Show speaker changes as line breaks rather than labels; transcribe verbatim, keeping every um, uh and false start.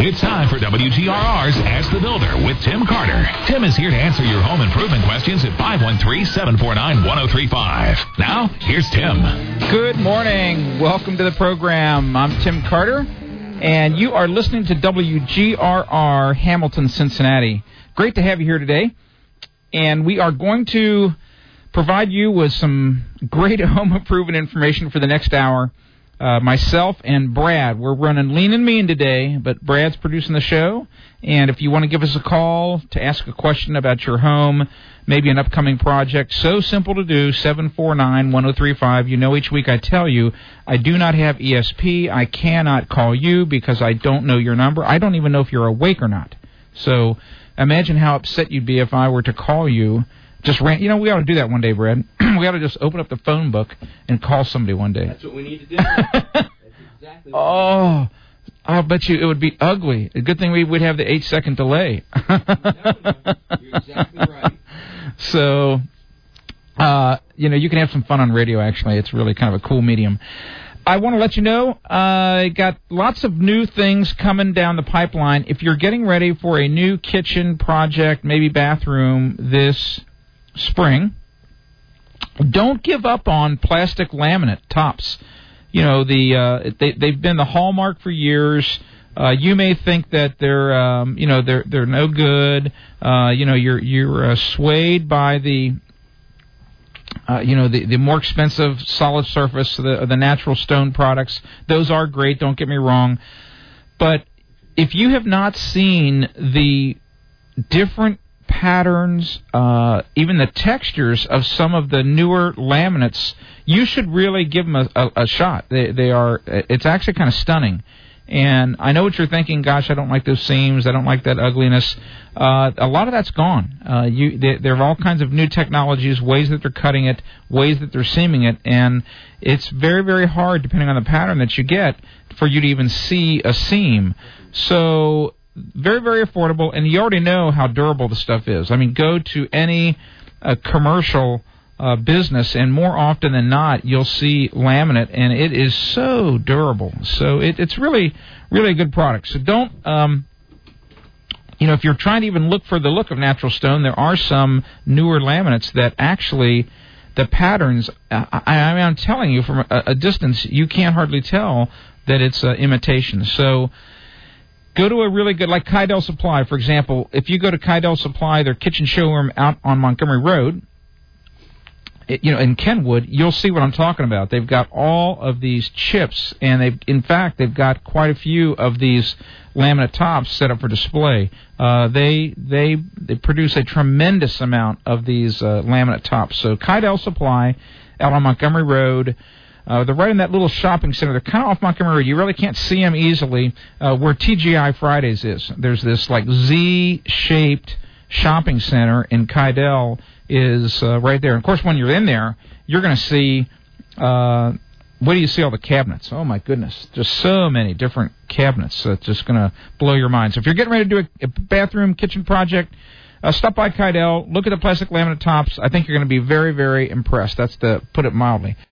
It's time for W G R R's Ask the Builder with Tim Carter. Tim is here to answer your home improvement questions at five one three, seven four nine, one oh three five. Now, here's Tim.
Good morning. Welcome to the program. I'm Tim Carter, and you are listening to W G R R Hamilton, Cincinnati. Great to have you here today, and we are going to provide you with some great home improvement information for the next hour. Uh, myself and Brad, we're running lean and mean today, but Brad's producing the show. And if you want to give us a call to ask a question about your home, maybe an upcoming project, so simple to do, seven four nine, one oh three five. You know, each week I tell you, I do not have E S P. I cannot call you because I don't know your number. I don't even know if you're awake or not. So imagine how upset you'd be if I were to call you. Just ran, you know, we ought to do that one day, Brad. We ought to just open up the phone book and call somebody one day.
That's what we need to do. That's exactly what
oh, I'll bet you it would be ugly. A good thing we would have the eight-second delay.
no, no, you're exactly right.
So, uh, you know, you can have some fun on radio, actually. It's really kind of a cool medium. I want to let you know, I uh, got lots of new things coming down the pipeline. If you're getting ready for a new kitchen project, maybe bathroom this spring, don't give up on plastic laminate tops. You know, the uh, they they've been the hallmark for years. Uh, you may think that they're um, you know they're they're no good. Uh, you know, you're you're uh, swayed by the uh, you know the the more expensive solid surface, the the natural stone products. Those are great. Don't get me wrong, but if you have not seen the different patterns, uh, even the textures of some of the newer laminates, you should really give them a, a, a shot. They, they are, it's actually kind of stunning. And I know what you're thinking, gosh, I don't like those seams, I don't like that ugliness. Uh, a lot of that's gone. Uh, you, they, there are all kinds of new technologies, ways that they're cutting it, ways that they're seaming it, and it's very, very hard, depending on the pattern that you get, for you to even see a seam. So very, very affordable, and you already know how durable the stuff is. I mean, go to any uh, commercial uh, business, and more often than not, you'll see laminate, and it is so durable. So it, it's really, really a good product. So don't, um, you know, if you're trying to even look for the look of natural stone, there are some newer laminates that actually, the patterns, I, I mean, I'm telling you, from a, a distance, you can't hardly tell that it's uh, imitation. So go to a really good, like Kydell Supply, for example. If you go to Kydell Supply, their kitchen showroom out on Montgomery Road, it, you know, in Kenwood, you'll see what I'm talking about. They've got all of these chips, and they've, in fact, they've got quite a few of these laminate tops set up for display. Uh, they they they produce a tremendous amount of these uh, laminate tops. So Kydell Supply out on Montgomery Road. Uh, they're right in that little shopping center. They're kind of off Montgomery Road. You really can't see them easily. Uh, where T G I Fridays is, there's this like Z-shaped shopping center in Kydell is uh, right there. And of course, when you're in there, you're going to see. Uh, what do you see? All the cabinets. Oh my goodness, just so many different cabinets. That's just going to blow your mind. So if you're getting ready to do a, a bathroom kitchen project, Uh, stop by Kydell, look at the plastic laminate tops. I think you're going to be very, very impressed. That's to put it mildly.